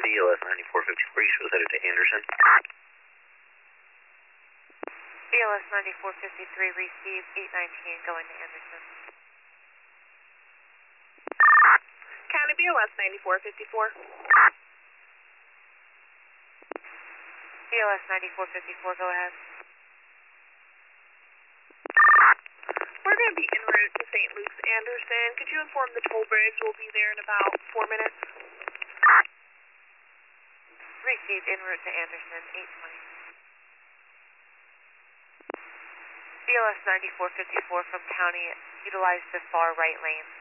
BLS 9454, you was headed to Anderson. BLS 9453, receive 819 going to Anderson. County BLS 9454. BLS 9454, go ahead. We're going to be en route to St. Luke's Anderson. Could you inform the toll bridge we'll be there in about 4 minutes? Received en route to Anderson, 820. BLS 9454 from County, utilize the far right lane.